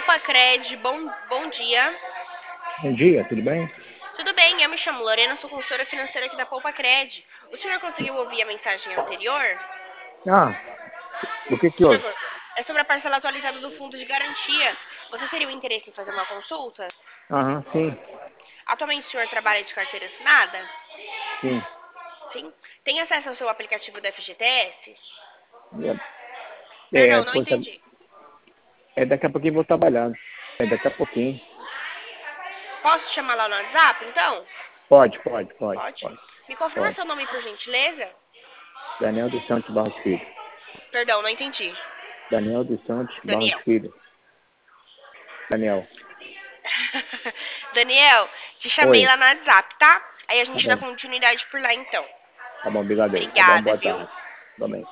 Poupa-Cred, bom dia. Bom dia, tudo bem? Tudo bem, eu me chamo Lorena, sou consultora financeira aqui da Poupa-Cred. O senhor conseguiu ouvir a mensagem anterior? Ah, o que que Por houve? favor. É sobre a parcela atualizada do fundo de garantia. Você teria o interesse em fazer uma consulta? Aham, sim, Atualmente o senhor trabalha de carteira assinada? sim. Sim. Tem acesso ao seu aplicativo da FGTS? É, Perdão, não pois entendi. daqui a pouquinho eu vou trabalhar. É daqui a pouquinho. Posso te chamar lá no WhatsApp, então? Pode, pode, pode, Pode. pode, Me confirma pode. seu nome, por gentileza? Daniel dos Santos Barros Filho. Perdão, não entendi. Daniel dos Santos Barros Daniel. Filho. Daniel. Daniel, te chamei Oi, lá no WhatsApp, tá? Aí a tá gente dá bom. continuidade por lá então. Tá bom, obrigado aí. Tá bom, Obrigada, boa viu? tarde. Também.